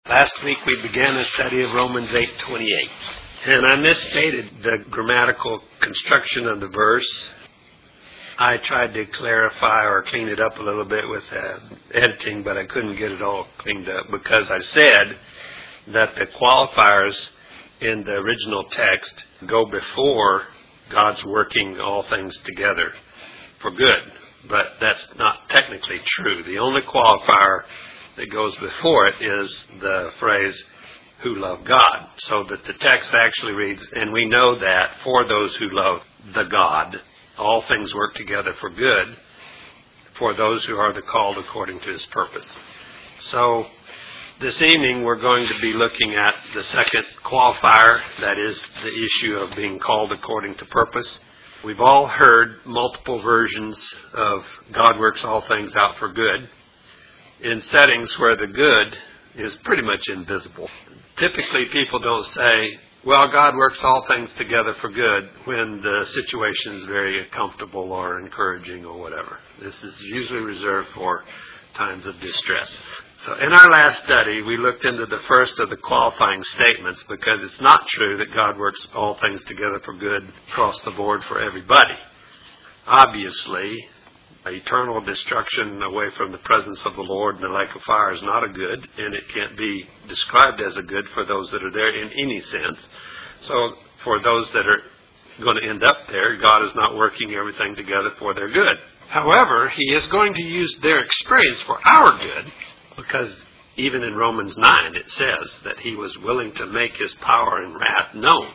Last week we began a study of Romans 8:28, and I misstated the grammatical construction of the verse. I tried to clarify or clean it up a little bit with editing, but I couldn't get it all cleaned up because I said that the qualifiers in the original text go before God's working all things together for good, but that's not technically true. The only qualifier that goes before it is the phrase, who love God. So that the text actually reads, and we know that for those who love the God, all things work together for good for those who are the called according to His purpose. So this evening we're going to be looking at the second qualifier, that is the issue of being called according to purpose. We've all heard multiple versions of God works all things out for good in settings where the good is pretty much invisible. Typically people don't say, well, God works all things together for good when the situation is very comfortable or encouraging or whatever. This is usually reserved for times of distress. So in our last study, we looked into the first of the qualifying statements because it's not true that God works all things together for good across the board for everybody. Obviously, eternal destruction away from the presence of the Lord in the lake of fire is not a good, and it can't be described as a good for those that are there in any sense. So for those that are going to end up there, God is not working everything together for their good. However, He is going to use their experience for our good, because even in Romans 9 it says that He was willing to make His power and wrath known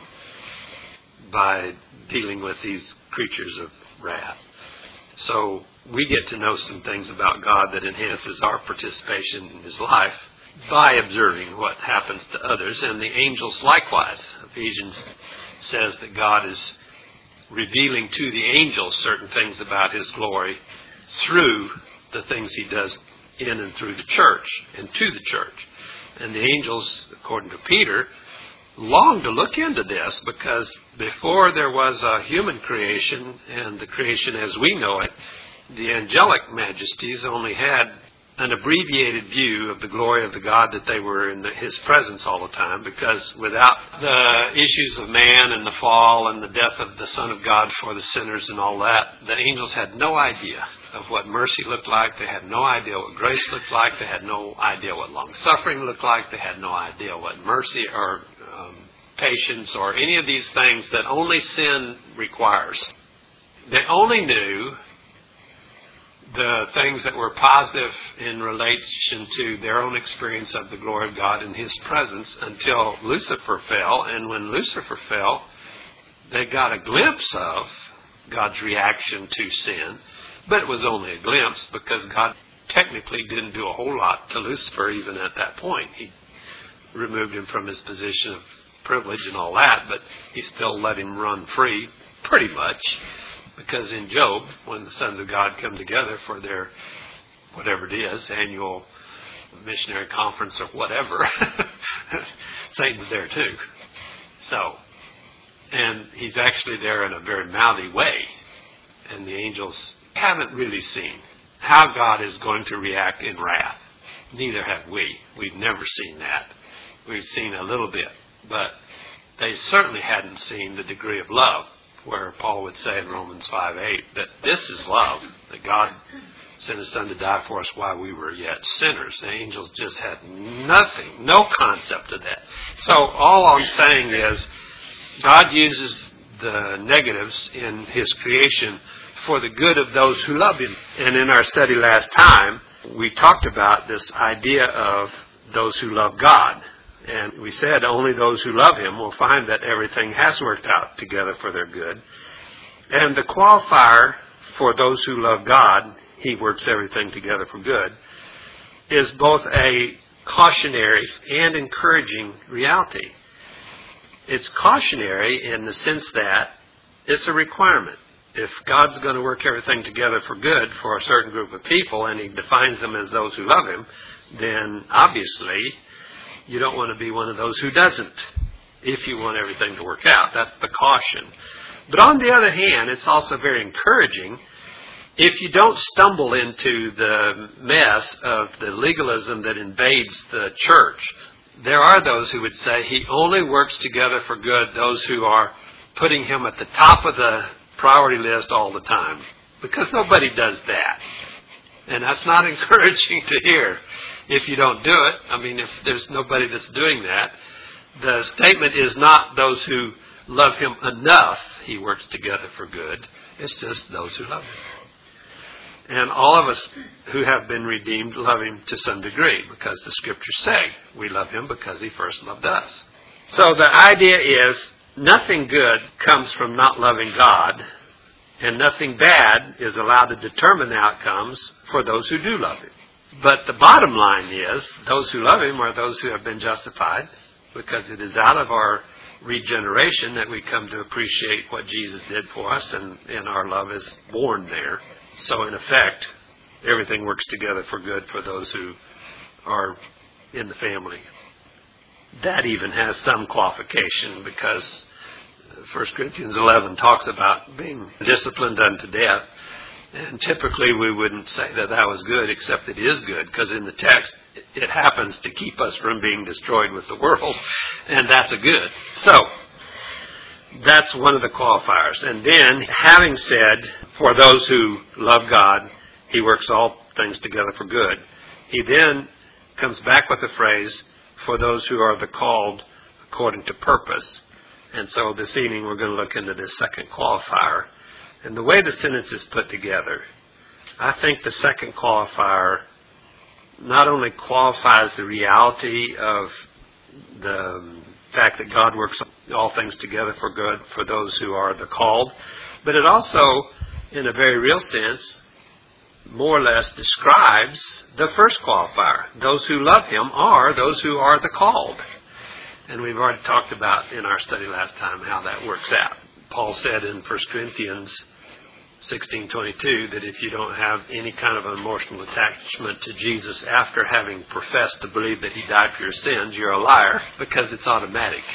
by dealing with these creatures of wrath. So we get to know some things about God that enhances our participation in His life by observing what happens to others, and the angels likewise. Ephesians says that God is revealing to the angels certain things about His glory through the things He does in and through the church and to the church. And the angels, according to Peter, long to look into this, because before there was a human creation and the creation as we know it, the angelic majesties only had an abbreviated view of the glory of the God that they were in His presence all the time, because without the issues of man and the fall and the death of the Son of God for the sinners and all that, the angels had no idea of what mercy looked like. They had no idea what grace looked like. They had no idea what long-suffering looked like. They had no idea what mercy or patience or any of these things that only sin requires. They only knew the things that were positive in relation to their own experience of the glory of God in His presence until Lucifer fell. And when Lucifer fell, they got a glimpse of God's reaction to sin. But it was only a glimpse, because God technically didn't do a whole lot to Lucifer even at that point. He removed him from his position of privilege and all that, but He still let him run free, pretty much. Because in Job, when the sons of God come together for their, whatever it is, annual missionary conference or whatever, Satan's there too. So, and he's actually there in a very mouthy way. And the angels haven't really seen how God is going to react in wrath. Neither have we. We've never seen that. We've seen a little bit. But they certainly hadn't seen the degree of love, where Paul would say in Romans 5:8 that this is love, that God sent His Son to die for us while we were yet sinners. The angels just had nothing, no concept of that. So all I'm saying is God uses the negatives in His creation for the good of those who love Him. And in our study last time, we talked about this idea of those who love God. And we said only those who love Him will find that everything has worked out together for their good. And the qualifier for those who love God, He works everything together for good, is both a cautionary and encouraging reality. It's cautionary in the sense that it's a requirement. If God's going to work everything together for good for a certain group of people, and He defines them as those who love Him, then obviously you don't want to be one of those who doesn't, if you want everything to work out. That's the caution. But on the other hand, it's also very encouraging if you don't stumble into the mess of the legalism that invades the church there are those who would say he only works together for good those who are putting him at the top of the priority list all the time, because nobody does that. And that's not encouraging to hear if you don't do it. I mean, if there's nobody that's doing that, the statement is not those who love him enough, he works together for good. It's just those who love him. And all of us who have been redeemed love him to some degree, because the scriptures say we love him because he first loved us. So the idea is nothing good comes from not loving God, and nothing bad is allowed to determine the outcomes for those who do love him. But the bottom line is those who love him are those who have been justified, because it is out of our regeneration that we come to appreciate what Jesus did for us, and our love is born there. So in effect, everything works together for good for those who are in the family. That even has some qualification, because 1 Corinthians 11 talks about being disciplined unto death. And typically we wouldn't say that that was good, except it is good, because in the text it happens to keep us from being destroyed with the world, and that's a good. So, that's one of the qualifiers. And then, having said, for those who love God, he works all things together for good, he then comes back with the phrase, for those who are the called according to purpose. And so this evening we're going to look into this second qualifier. And the way the sentence is put together, I think the second qualifier not only qualifies the reality of the fact that God works all things together for good for those who are the called, but it also, in a very real sense, more or less describes the first qualifier. Those who love him are those who are the called. And we've already talked about in our study last time how that works out. Paul said in 1 Corinthians 16:22 that if you don't have any kind of emotional attachment to Jesus after having professed to believe that he died for your sins, you're a liar, because it's automatic.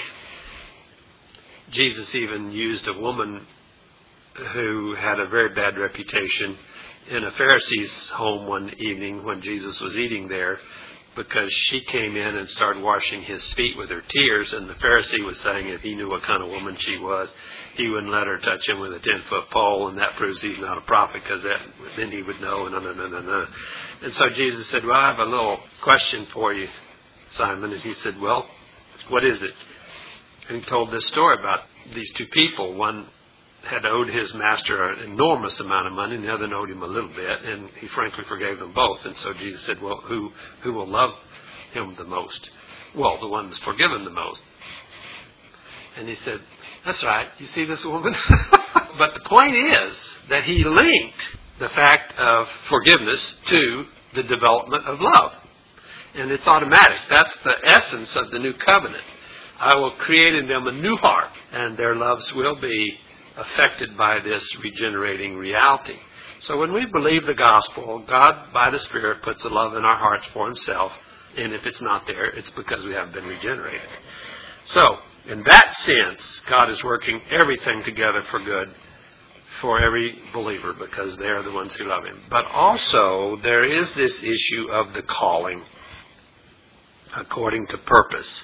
Jesus even used a woman who had a very bad reputation in a Pharisee's home one evening when Jesus was eating there, because she came in and started washing his feet with her tears, and the Pharisee was saying if he knew what kind of woman she was, he wouldn't let her touch him with a 10-foot pole, and that proves he's not a prophet, because then he would know, And so Jesus said, well, I have a little question for you, Simon. And he said, well, what is it? And he told this story about these two people. One had owed his master an enormous amount of money, and the other owed him a little bit, and he frankly forgave them both. And so Jesus said, well, who will love him the most? Well, the one that's forgiven the most. And he said, that's right, you see this woman? But the point is that he linked the fact of forgiveness to the development of love. And it's automatic. That's the essence of the new covenant. I will create in them a new heart, and their loves will be affected by this regenerating reality. So when we believe the gospel, God, by the Spirit, puts a love in our hearts for himself, and if it's not there, it's because we haven't been regenerated. So, in that sense, God is working everything together for good for every believer, because they are the ones who love him. But also, there is this issue of the calling according to purpose.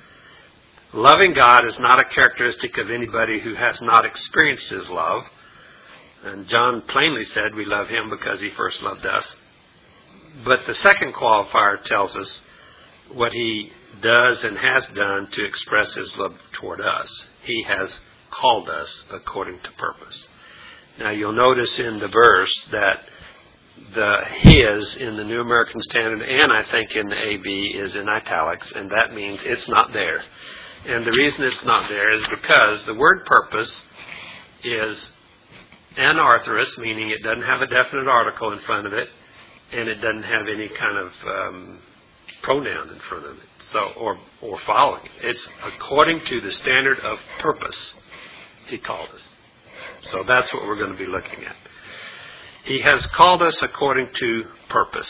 Loving God is not a characteristic of anybody who has not experienced his love. And John plainly said we love him because he first loved us. But the second qualifier tells us what he does and has done to express his love toward us. He has called us according to purpose. Now you'll notice in the verse that the his in the New American Standard, and I think in the AB, is in italics, and that means it's not there. And the reason it's not there is because the word purpose is anarthrous, meaning it doesn't have a definite article in front of it, and it doesn't have any kind of pronoun in front of it, so or following it. It's according to the standard of purpose he called us. So that's what we're going to be looking at. He has called us according to purpose.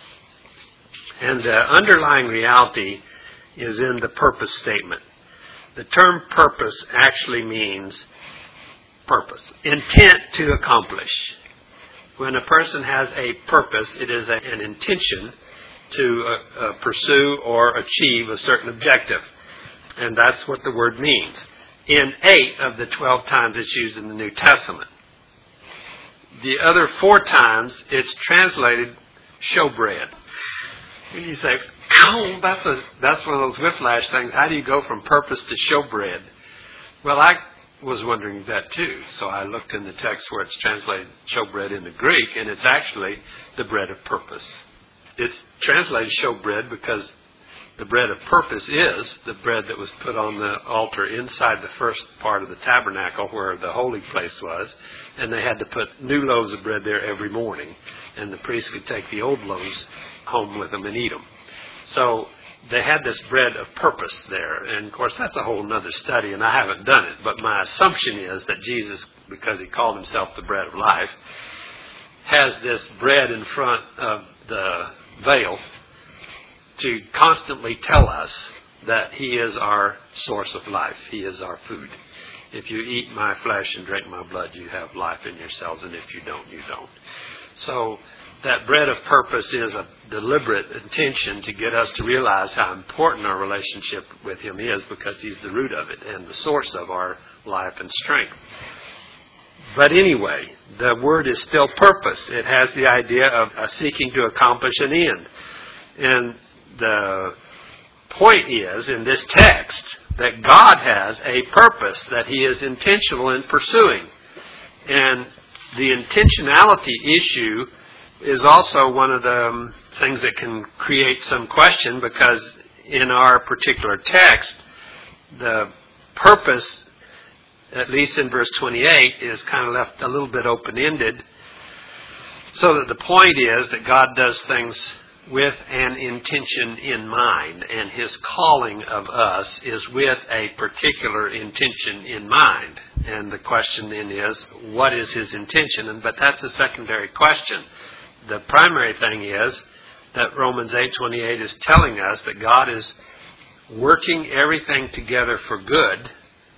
And the underlying reality is in the purpose statement. The term purpose actually means purpose, intent to accomplish. When a person has a purpose, it is an intention to pursue or achieve a certain objective. And that's what the word means. In 8 of the 12 times it's used in the New Testament. The other 4 times it's translated showbread. And you say, oh, that's one of those whiplash things. How do you go from purpose to showbread? Well, I was wondering that too. So I looked in the text where it's translated showbread in the Greek, and it's actually the bread of purpose. It's translated showbread because the bread of purpose is the bread that was put on the altar inside the first part of the tabernacle where the holy place was, and they had to put new loaves of bread there every morning, and the priest could take the old loaves home with them and eat them. So they had this bread of purpose there, and of course that's a whole other study, and I haven't done it, but my assumption is that Jesus, because he called himself the bread of life, has this bread in front of the veil to constantly tell us that he is our source of life. He is our food. If you eat my flesh and drink my blood, you have life in yourselves, and if you don't, you don't. So that bread of purpose is a deliberate intention to get us to realize how important our relationship with him is, because he's the root of it and the source of our life and strength. But anyway, the word is still purpose. It has the idea of seeking to accomplish an end. And the point is, in this text, that God has a purpose that he is intentional in pursuing. And the intentionality issue is also one of the things that can create some question, because in our particular text, the purpose, at least in verse 28, is kind of left a little bit open-ended, so that the point is that God does things with an intention in mind, and his calling of us is with a particular intention in mind. And the question then is, what is his intention? But that's a secondary question. The primary thing is that Romans 8:28 is telling us that God is working everything together for good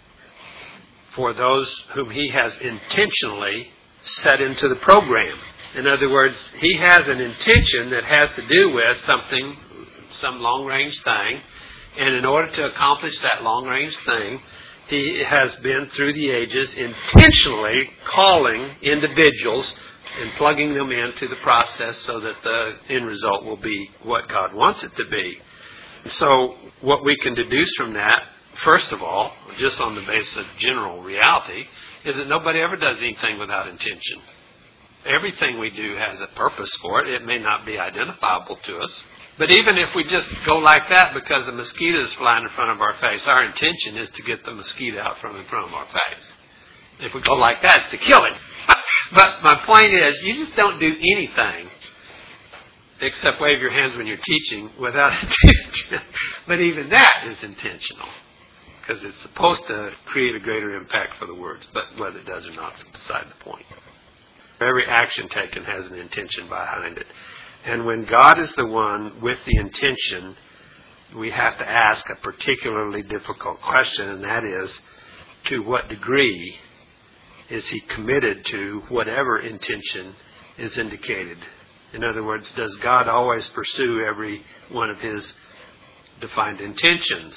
for those whom he has intentionally set into the program. In other words, he has an intention that has to do with something, some long-range thing, and in order to accomplish that long-range thing, he has been through the ages intentionally calling individuals and plugging them into the process so that the end result will be what God wants it to be. So what we can deduce from that, first of all, just on the basis of general reality, is that nobody ever does anything without intention. Everything we do has a purpose for it. It may not be identifiable to us. But even if we just go like that because a mosquito is flying in front of our face, our intention is to get the mosquito out from in front of our face. If we go like that, it's to kill it. But my point is, you just don't do anything except wave your hands when you're teaching without intention. But even that is intentional, because it's supposed to create a greater impact for the words. But whether it does or not is beside the point. Every action taken has an intention behind it. And when God is the one with the intention, we have to ask a particularly difficult question, and that is, to what degree is he committed to whatever intention is indicated? In other words, does God always pursue every one of his defined intentions?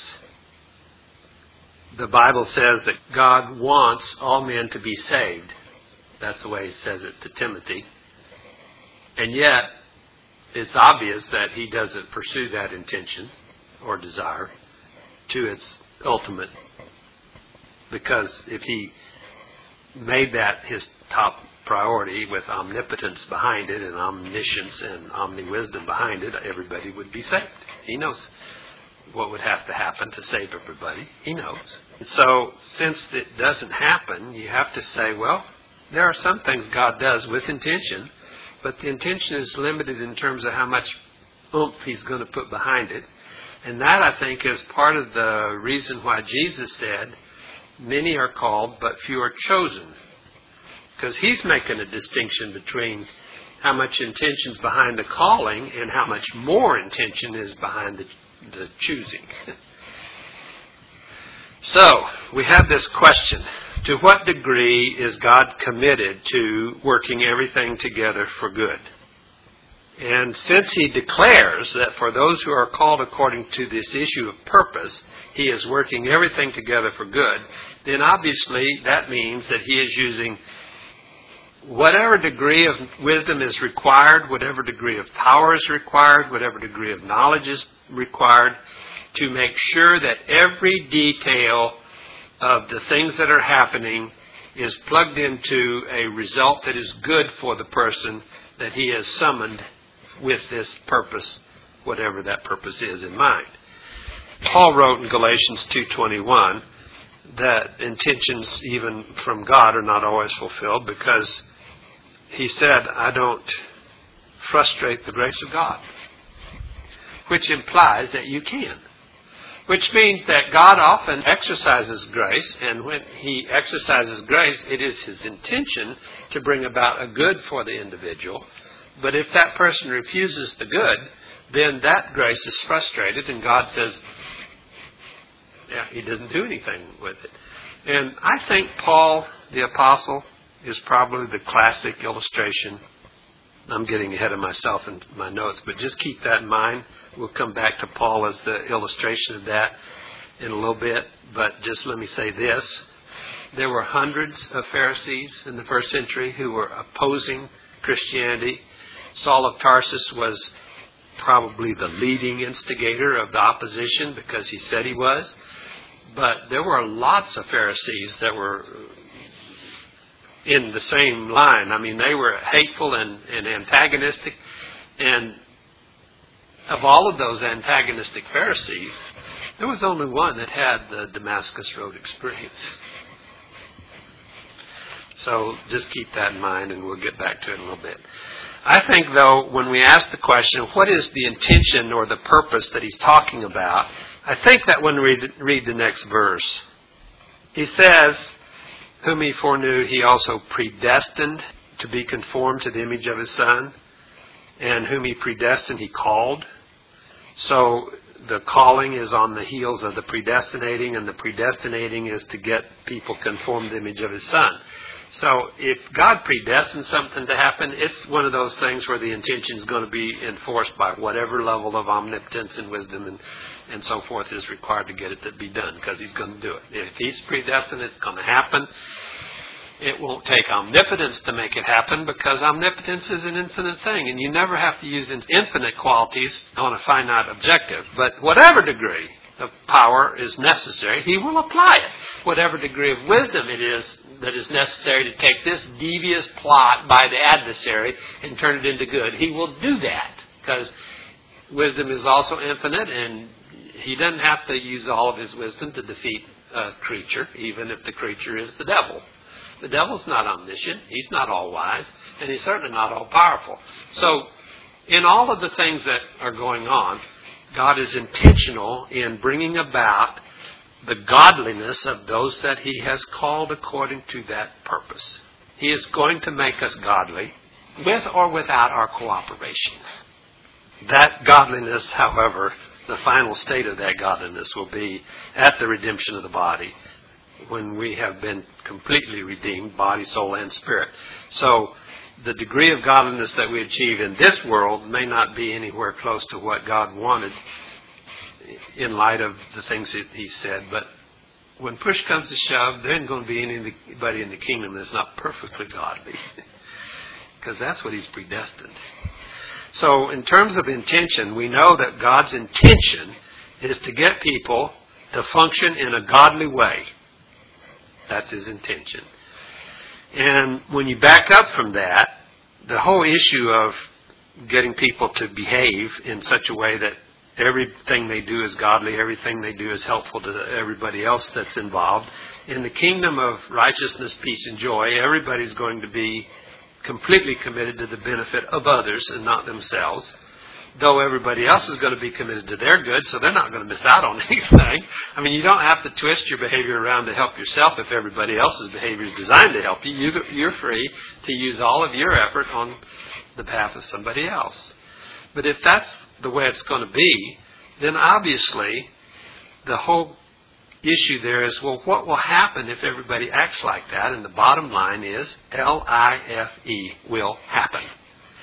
The Bible says that God wants all men to be saved. That's the way he says it to Timothy. And yet, it's obvious that he doesn't pursue that intention or desire to its ultimate. Because if he made that his top priority with omnipotence behind it and omniscience and omni-wisdom behind it, everybody would be saved. He knows what would have to happen to save everybody. He knows. So since it doesn't happen, you have to say, well, there are some things God does with intention, but the intention is limited in terms of how much oomph he's going to put behind it. And that, I think, is part of the reason why Jesus said, many are called, but few are chosen. Because he's making a distinction between how much intention is behind the calling and how much more intention is behind the choosing. So, we have this question. To what degree is God committed to working everything together for good? And since he declares that for those who are called according to this issue of purpose, he is working everything together for good, then obviously that means that he is using whatever degree of wisdom is required, whatever degree of power is required, whatever degree of knowledge is required, to make sure that every detail of the things that are happening is plugged into a result that is good for the person that he has summoned with this purpose, whatever that purpose is in mind. Paul wrote in Galatians 2:21 that intentions even from God are not always fulfilled, because he said, I don't frustrate the grace of God, which implies that you can. Which means that God often exercises grace, and when he exercises grace, it is his intention to bring about a good for the individual. But if that person refuses the good, then that grace is frustrated, and God says, yeah, he doesn't do anything with it. And I think Paul, the apostle, is probably the classic illustration. I'm getting ahead of myself in my notes, but just keep that in mind. We'll come back to Paul as the illustration of that in a little bit, but just let me say this. There were hundreds of Pharisees in the first century who were opposing Christianity. Saul of Tarsus was probably the leading instigator of the opposition because he said he was. But there were lots of Pharisees that were in the same line. I mean, they were hateful and antagonistic. And of all of those antagonistic Pharisees, there was only one that had the Damascus Road experience. So just keep that in mind, and we'll get back to it in a little bit. I think, though, when we ask the question, what is the intention or the purpose that he's talking about, I think that when we read the next verse, he says, whom he foreknew, he also predestined to be conformed to the image of his Son. And whom he predestined, he called. So the calling is on the heels of the predestinating, and the predestinating is to get people conformed to the image of his Son. So if God predestines something to happen, it's one of those things where the intention is going to be enforced by whatever level of omnipotence and wisdom and so forth is required to get it to be done, because he's going to do it. If he's predestined, it's going to happen. It won't take omnipotence to make it happen, because omnipotence is an infinite thing, and you never have to use infinite qualities on a finite objective. But whatever degree of power is necessary, he will apply it. Whatever degree of wisdom it is that is necessary to take this devious plot by the adversary and turn it into good, he will do that, because wisdom is also infinite, and he doesn't have to use all of his wisdom to defeat a creature, even if the creature is the devil. The devil's not omniscient, he's not all-wise, and he's certainly not all-powerful. So, in all of the things that are going on, God is intentional in bringing about the godliness of those that he has called according to that purpose. He is going to make us godly, with or without our cooperation. That godliness, however, the final state of that godliness will be at the redemption of the body, when we have been completely redeemed, body, soul, and spirit. So the degree of godliness that we achieve in this world may not be anywhere close to what God wanted in light of the things that he said. But when push comes to shove, there isn't going to be anybody in the kingdom that's not perfectly godly, because that's what he's predestined. So in terms of intention, we know that God's intention is to get people to function in a godly way. That's his intention. And when you back up from that, the whole issue of getting people to behave in such a way that everything they do is godly, everything they do is helpful to everybody else that's involved. In the kingdom of righteousness, peace, and joy, everybody's going to be completely committed to the benefit of others and not themselves. Though everybody else is going to be committed to their good, so they're not going to miss out on anything. I mean, you don't have to twist your behavior around to help yourself if everybody else's behavior is designed to help you. You're free to use all of your effort on the behalf of somebody else. But if that's the way it's going to be, then obviously the whole issue there is, well, what will happen if everybody acts like that? And the bottom line is, LIFE, will happen.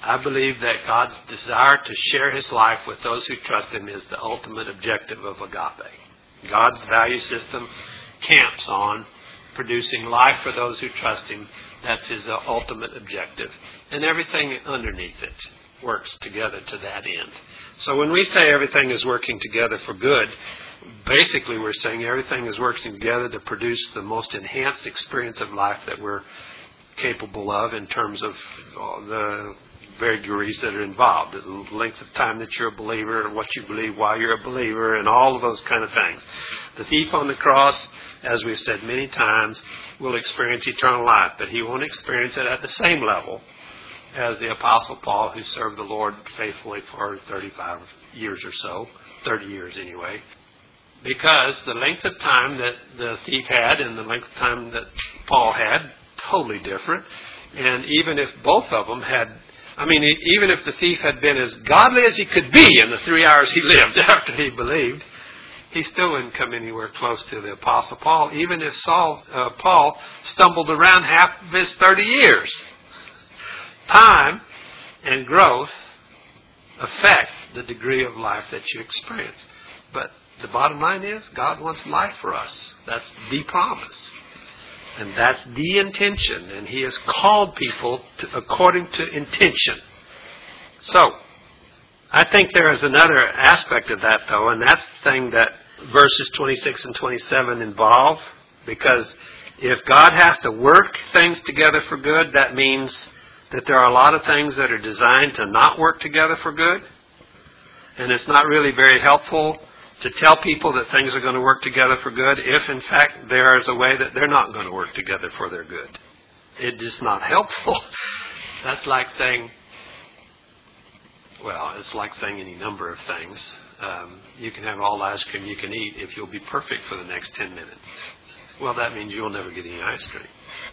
I believe that God's desire to share His life with those who trust Him is the ultimate objective of agape. God's value system camps on producing life for those who trust Him. That's His ultimate objective. And everything underneath it works together to that end. So when we say everything is working together for good, basically we're saying everything is working together to produce the most enhanced experience of life that we're capable of in terms of the vagaries that are involved, the length of time that you're a believer, and what you believe while you're a believer, and all of those kind of things. The thief on the cross, as we've said many times, will experience eternal life, but he won't experience it at the same level as the Apostle Paul, who served the Lord faithfully for 35 years or so, 30 years anyway, because the length of time that the thief had and the length of time that Paul had, totally different. And even if both of them had, even if the thief had been as godly as he could be in the 3 hours he lived after he believed, he still wouldn't come anywhere close to the Apostle Paul, even if Paul stumbled around half of his 30 years. Time and growth affect the degree of life that you experience. But the bottom line is, God wants life for us. That's the promise. And that's the intention. And He has called people according to intention. So, I think there is another aspect of that, though, and that's the thing that verses 26 and 27 involve. Because if God has to work things together for good, that means that there are a lot of things that are designed to not work together for good. And it's not really very helpful to tell people that things are going to work together for good if, in fact, there is a way that they're not going to work together for their good. It is not helpful. That's like saying, it's like saying any number of things. You can have all the ice cream you can eat if you'll be perfect for the next 10 minutes. Well, that means you'll never get any ice cream.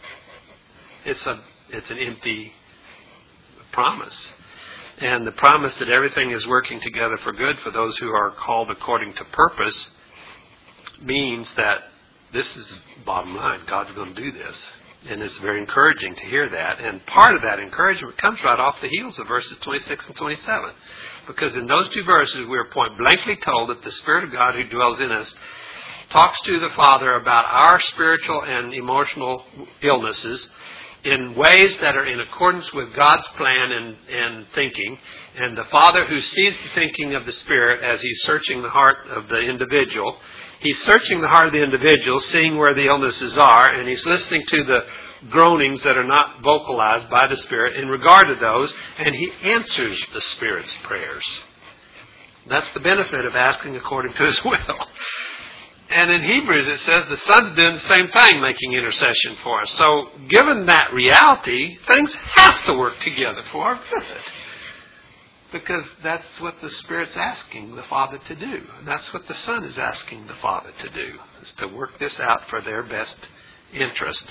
It's an empty promise. And the promise that everything is working together for good for those who are called according to purpose means that this is the bottom line. God's going to do this. And it's very encouraging to hear that. And part of that encouragement comes right off the heels of verses 26 and 27. Because in those two verses, we are point blankly told that the Spirit of God who dwells in us talks to the Father about our spiritual and emotional illnesses in ways that are in accordance with God's plan and thinking. And the Father who sees the thinking of the Spirit as He's searching the heart of the individual, He's searching the heart of the individual, seeing where the illnesses are, and He's listening to the groanings that are not vocalized by the Spirit in regard to those, and He answers the Spirit's prayers. That's the benefit of asking according to His will. And in Hebrews it says the Son's doing the same thing, making intercession for us. So given that reality, things have to work together for our good. Because that's what the Spirit's asking the Father to do. And that's what the Son is asking the Father to do, is to work this out for their best interest.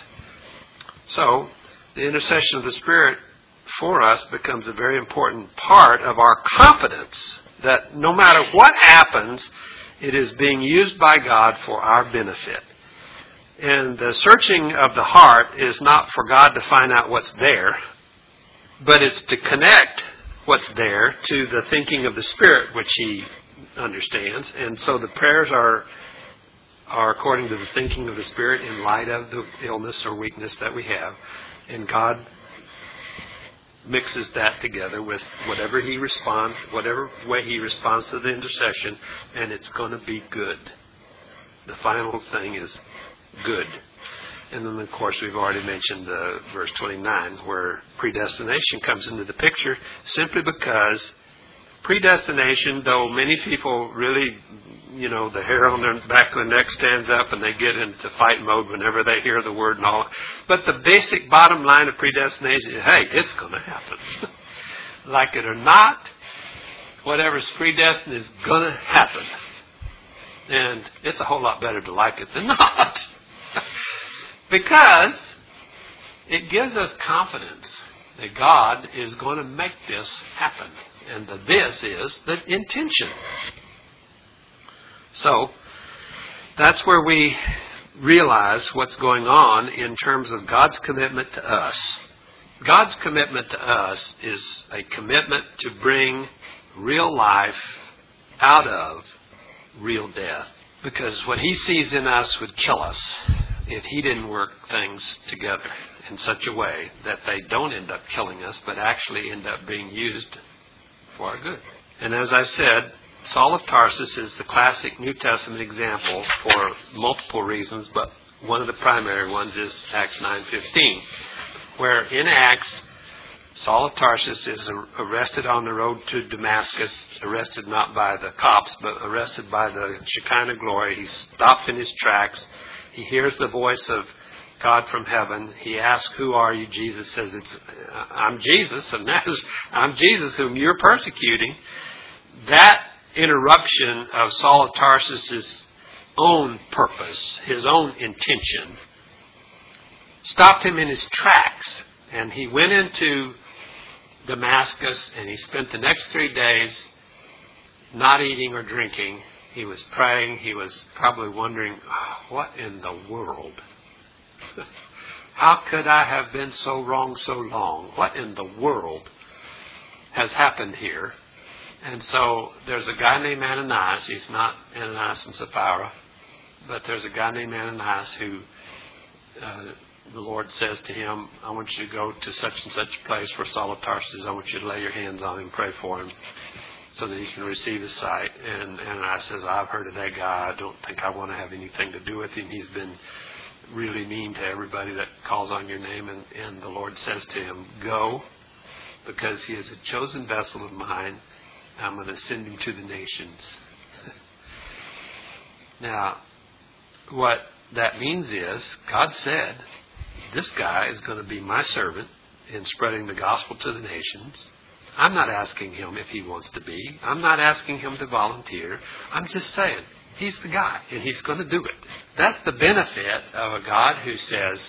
So the intercession of the Spirit for us becomes a very important part of our confidence that no matter what happens, it is being used by God for our benefit. And the searching of the heart is not for God to find out what's there, but it's to connect what's there to the thinking of the Spirit, which He understands. And so the prayers are according to the thinking of the Spirit in light of the illness or weakness that we have. And God mixes that together with whatever He responds, whatever way He responds to the intercession, and it's going to be good. The final thing is good. And then, of course, we've already mentioned verse 29, where predestination comes into the picture, simply because predestination, though many people really, the hair on their back of the neck stands up and they get into fight mode whenever they hear the word and all. But the basic bottom line of predestination is, hey, it's going to happen. Like it or not, whatever's predestined is going to happen. And it's a whole lot better to like it than not. Because it gives us confidence that God is going to make this happen. And that this is the intention. So, that's where we realize what's going on in terms of God's commitment to us. God's commitment to us is a commitment to bring real life out of real death. Because what He sees in us would kill us if He didn't work things together in such a way that they don't end up killing us, but actually end up being used for our good. And as I said, Saul of Tarsus is the classic New Testament example for multiple reasons, but one of the primary ones is Acts 9:15, where in Acts, Saul of Tarsus is arrested on the road to Damascus, arrested not by the cops, but arrested by the Shekinah glory. He's stopped in his tracks. He hears the voice of God from heaven. He asks, "Who are you?" Jesus says, "I'm Jesus, and I'm Jesus whom you're persecuting." That interruption of Saul of Tarsus' own purpose, his own intention, stopped him in his tracks. And he went into Damascus, and he spent the next 3 days not eating or drinking. He was praying. He was probably wondering, what in the world? How could I have been so wrong so long? What in the world has happened here? And so there's a guy named Ananias. He's not Ananias and Sapphira, but there's a guy named Ananias who the Lord says to him, "I want you to go to such and such place where Saul of Tarsus is. I want you to lay your hands on him and pray for him so that he can receive his sight." And Ananias says, "I've heard of that guy. I don't think I want to have anything to do with him. He's been really mean to everybody that calls on your name." And the Lord says to him, "Go, because he is a chosen vessel of mine. I'm going to send him to the nations." Now, what that means is, God said, this guy is going to be my servant in spreading the gospel to the nations. I'm not asking him if he wants to be. I'm not asking him to volunteer. I'm just saying, he's the guy, and he's going to do it. That's the benefit of a God who says,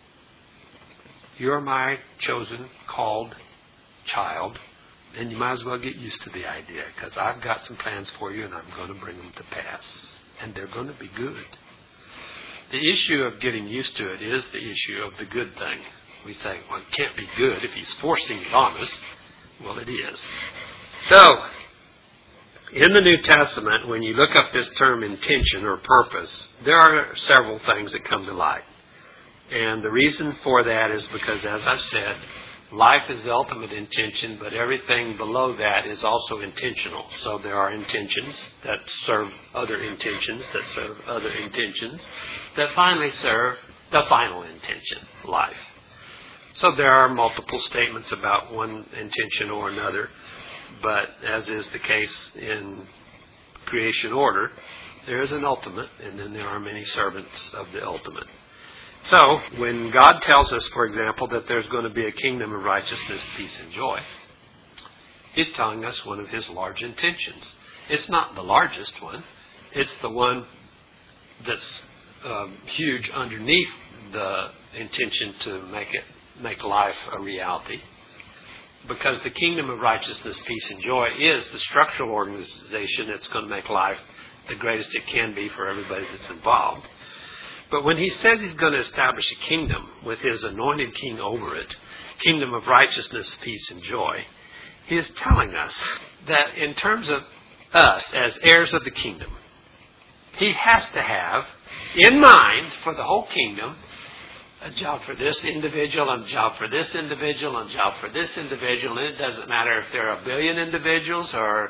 "You're my chosen, called child, and you might as well get used to the idea, because I've got some plans for you, and I'm going to bring them to pass. And they're going to be good." The issue of getting used to it is the issue of the good thing. We say, well, it can't be good if he's forcing it on us. Well, it is. So, in the New Testament, when you look up this term intention or purpose, there are several things that come to light. And the reason for that is because, as I've said, life is the ultimate intention, but everything below that is also intentional. So there are intentions that serve other intentions that serve other intentions that finally serve the final intention, life. So there are multiple statements about one intention or another, but as is the case in creation order, there is an ultimate, and then there are many servants of the ultimate. So, when God tells us, for example, that there's going to be a kingdom of righteousness, peace, and joy, He's telling us one of His large intentions. It's not the largest one. It's the one that's huge underneath the intention to make life a reality. Because the kingdom of righteousness, peace, and joy is the structural organization that's going to make life the greatest it can be for everybody that's involved. But when He says He's going to establish a kingdom with His anointed king over it, kingdom of righteousness, peace, and joy, He is telling us that in terms of us as heirs of the kingdom, He has to have in mind for the whole kingdom a job for this individual, and a job for this individual, and a job for this individual. And it doesn't matter if there are 1 billion individuals or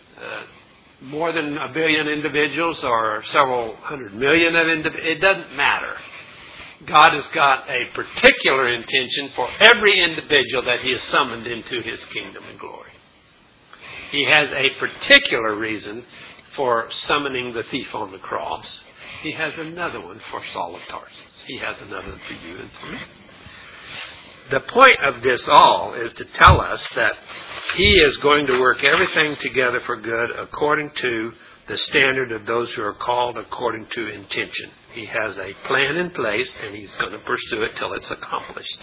more than 1 billion individuals or several hundred million of individuals. It doesn't matter. God has got a particular intention for every individual that He has summoned into His kingdom and glory. He has a particular reason for summoning the thief on the cross. He has another one for Saul of Tarsus. He has another one for you and for me. The point of this all is to tell us that He is going to work everything together for good according to the standard of those who are called according to intention. He has a plan in place, and He's going to pursue it till it's accomplished.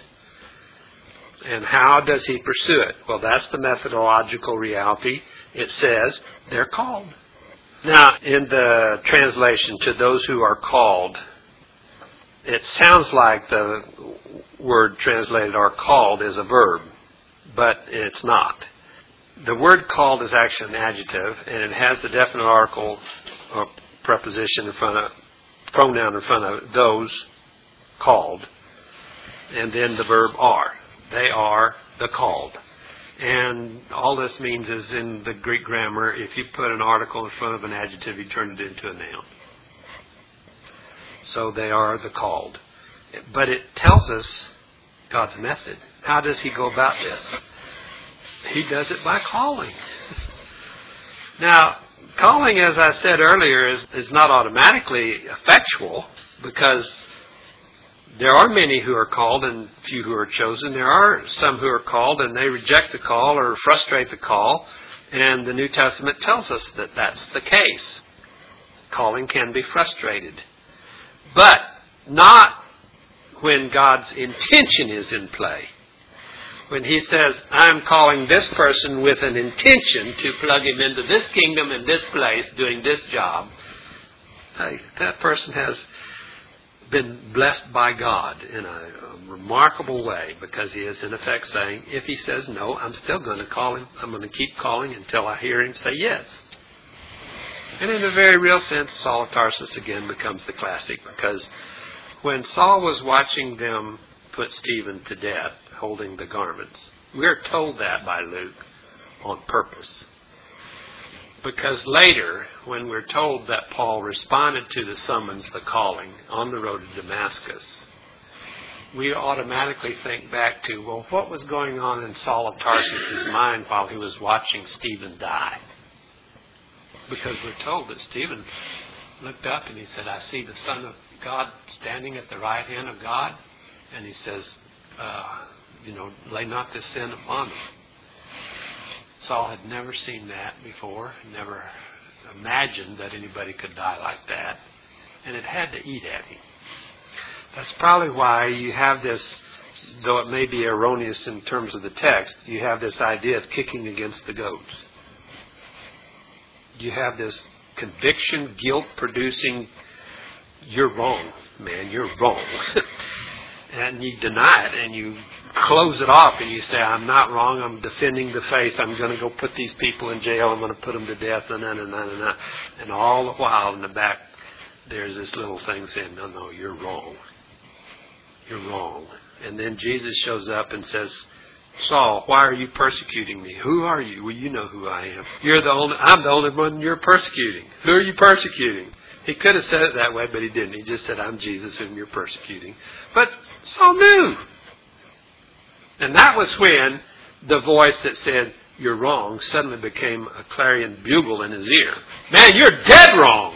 And how does He pursue it? Well, that's the methodological reality. It says they're called. Now, in the translation, to those who are called, it sounds like the word translated "are called" is a verb, but it's not. The word "called" is actually an adjective, and it has the definite article or preposition in front of, pronoun in front of it, those called, and then the verb "are." They are the called. And all this means is, in the Greek grammar, if you put an article in front of an adjective, you turn it into a noun. So they are the called. But it tells us God's method. How does He go about this? He does it by calling. Now, calling, as I said earlier, is not automatically effectual, because there are many who are called and few who are chosen. There are some who are called and they reject the call or frustrate the call. And the New Testament tells us that that's the case. Calling can be frustrated. But not when God's intention is in play. When He says, I'm calling this person with an intention to plug him into this kingdom in this place doing this job, that person has been blessed by God in a remarkable way, because he is in effect saying, if he says no, I'm still going to call him. I'm going to keep calling until I hear him say yes. And in a very real sense, Saul of Tarsus again becomes the classic, because when Saul was watching them put Stephen to death, holding the garments, we're told that by Luke on purpose. Because later, when we're told that Paul responded to the summons, the calling, on the road to Damascus, we automatically think back to, well, what was going on in Saul of Tarsus' mind while he was watching Stephen die? Because we're told that Stephen looked up and he said, I see the Son of God standing at the right hand of God. And he says, lay not this sin upon me. Saul had never seen that before, never imagined that anybody could die like that, and it had to eat at him. That's probably why you have this, though it may be erroneous in terms of the text, you have this idea of kicking against the goats. You have this conviction, guilt-producing, you're wrong, man, you're wrong. And you deny it, and you close it off, and you say, I'm not wrong, I'm defending the faith, I'm going to go put these people in jail, I'm going to put them to death, and all the while in the back, there's this little thing saying, no, you're wrong. You're wrong. And then Jesus shows up and says, Saul, why are you persecuting me? Who are you? Well, you know who I am. I'm the only one you're persecuting. Who are you persecuting? He could have said it that way, but he didn't. He just said, I'm Jesus whom you're persecuting. But Saul knew. And that was when the voice that said, you're wrong, suddenly became a clarion bugle in his ear. Man, you're dead wrong.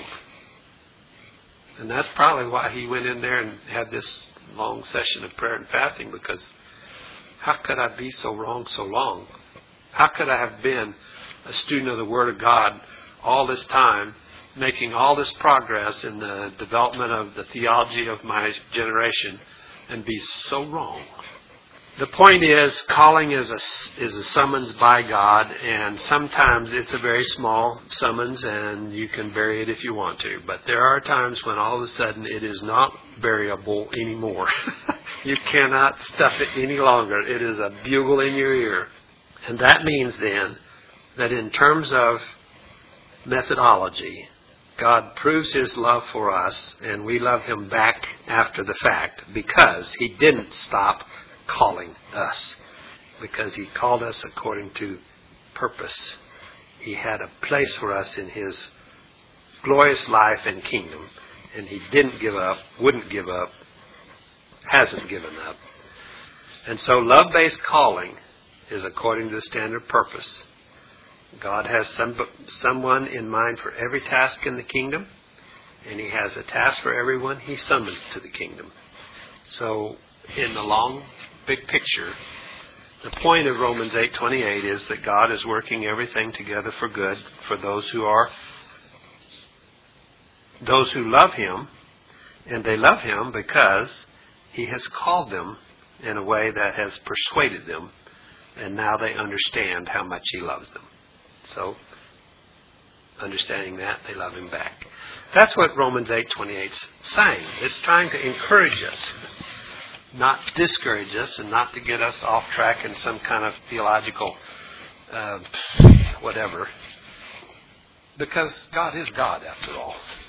And that's probably why he went in there and had this long session of prayer and fasting, because how could I be so wrong so long? How could I have been a student of the Word of God all this time, making all this progress in the development of the theology of my generation, and be so wrong? The point is, calling is a summons by God, and sometimes it's a very small summons, and you can vary it if you want to. But there are times when all of a sudden it is not variable anymore. You cannot stuff it any longer. It is a bugle in your ear. And that means then that in terms of methodology, God proves His love for us, and we love Him back after the fact, because He didn't stop calling us, because He called us according to purpose. He had a place for us in His glorious life and kingdom, and He didn't give up, wouldn't give up, hasn't given up. And so love-based calling is according to the standard purpose. God has someone in mind for every task in the kingdom, and He has a task for everyone He summons to the kingdom. So in the long, big picture, the point of Romans 8:28 is that God is working everything together for good for those who love Him, and they love Him because He has called them in a way that has persuaded them, and now they understand how much He loves them. So understanding that, they love him back. That's what Romans 8:28 is saying. It's trying to encourage us, not discourage us, and not to get us off track in some kind of theological whatever. Because God is God, after all.